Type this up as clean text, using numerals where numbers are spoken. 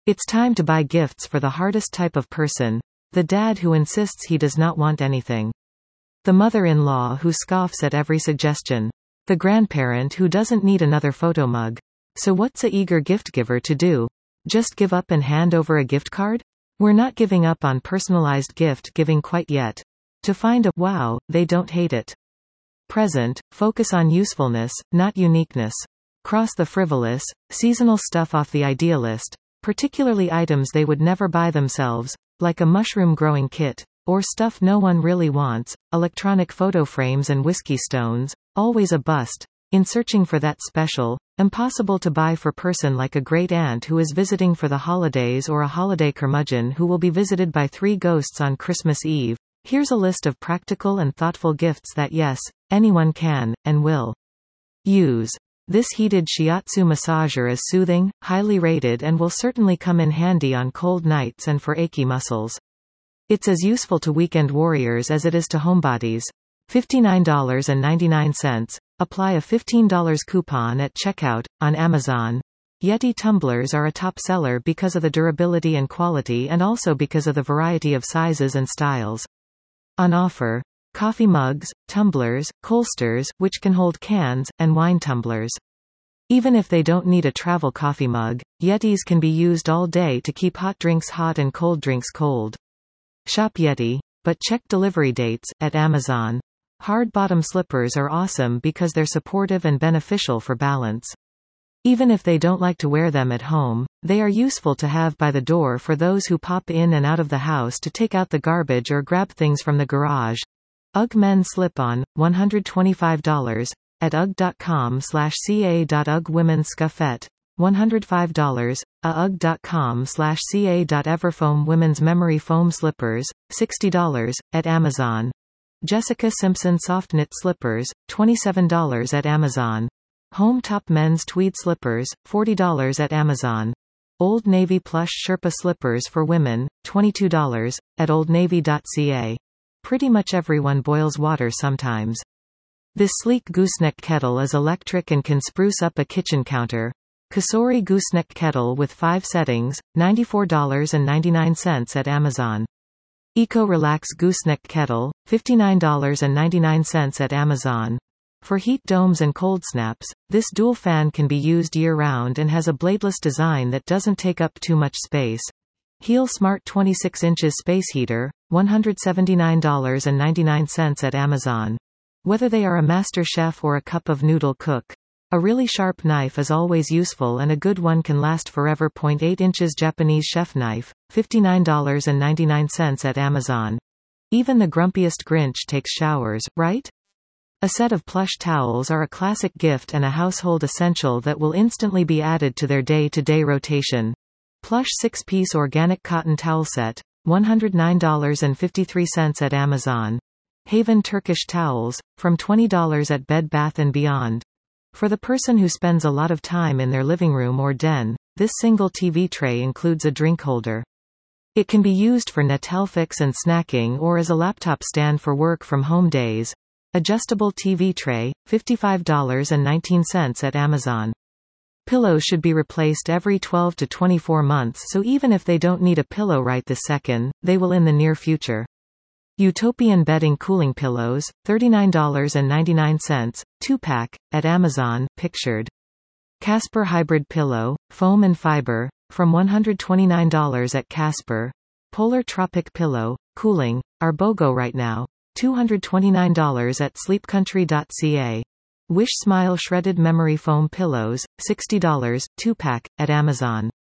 It's time to buy gifts for the hardest type of person. The dad who insists he does not want anything. The mother-in-law who scoffs at every suggestion. The grandparent who doesn't need another photo mug. So what's a eager gift giver to do? Just give up and hand over a gift card? We're not giving up on personalized gift giving quite yet. To find a wow, they don't hate it. Present, focus on usefulness, not uniqueness. Cross the frivolous, seasonal stuff off the idealist, particularly items they would never buy themselves, like a mushroom growing kit, or stuff no one really wants, electronic photo frames and whiskey stones, always a bust, in searching for that special, impossible to buy for person like a great aunt who is visiting for the holidays or a holiday curmudgeon who will be visited by 3 ghosts on Christmas Eve. Here's a list of practical and thoughtful gifts that yes, anyone can, and will use. This heated shiatsu massager is soothing, highly rated and will certainly come in handy on cold nights and for achy muscles. It's as useful to weekend warriors as it is to homebodies. $59.99. Apply a $15 coupon at checkout, on Amazon. Yeti tumblers are a top seller because of the durability and quality and also because of the variety of sizes and styles. On offer. Coffee mugs, tumblers, Colsters, which can hold cans, and wine tumblers. Even if they don't need a travel coffee mug, Yetis can be used all day to keep hot drinks hot and cold drinks cold. Shop Yeti, but check delivery dates, at Amazon. Hard bottom slippers are awesome because they're supportive and beneficial for balance. Even if they don't like to wear them at home, they are useful to have by the door for those who pop in and out of the house to take out the garbage or grab things from the garage. UGG Men Slip-On, $125, at ugg.com/ca.ugg Women's Scuffette, $105, ugg.com/ca.everfoam Women's Memory Foam Slippers, $60, at Amazon. Jessica Simpson Soft Knit Slippers, $27 at Amazon. Home Top Men's Tweed Slippers, $40 at Amazon. Old Navy Plush Sherpa Slippers for Women, $22, at oldnavy.ca. Pretty much everyone boils water sometimes. This sleek gooseneck kettle is electric and can spruce up a kitchen counter. Kasori Gooseneck Kettle with 5 settings, $94.99 at Amazon. Eco Relax Gooseneck Kettle, $59.99 at Amazon. For heat domes and cold snaps, this dual fan can be used year-round and has a bladeless design that doesn't take up too much space. Heel Smart 26 inches Space Heater, $179.99 at Amazon. Whether they are a master chef or a cup of noodle cook, a really sharp knife is always useful and a good one can last forever. 0.8 inches Japanese chef knife, $59.99 at Amazon. Even the grumpiest Grinch takes showers, right? A set of plush towels are a classic gift and a household essential that will instantly be added to their day-to-day rotation. Plush 6-piece organic cotton towel set, $109.53 at Amazon. Haven Turkish towels, from $20 at Bed Bath & Beyond. For the person who spends a lot of time in their living room or den, this single TV tray includes a drink holder. It can be used for Netflix and snacking or as a laptop stand for work from home days. Adjustable TV tray, $55.19 at Amazon. Pillows should be replaced every 12 to 24 months, so even if they don't need a pillow right this second, they will in the near future. Utopian Bedding Cooling Pillows, $39.99, 2-pack, at Amazon, pictured. Casper Hybrid Pillow, Foam and Fiber, from $129 at Casper. Polar Tropic Pillow, Cooling, are BOGO right now, $229 at sleepcountry.ca. Wish Smile Shredded Memory Foam Pillows, $60, 2-pack, at Amazon.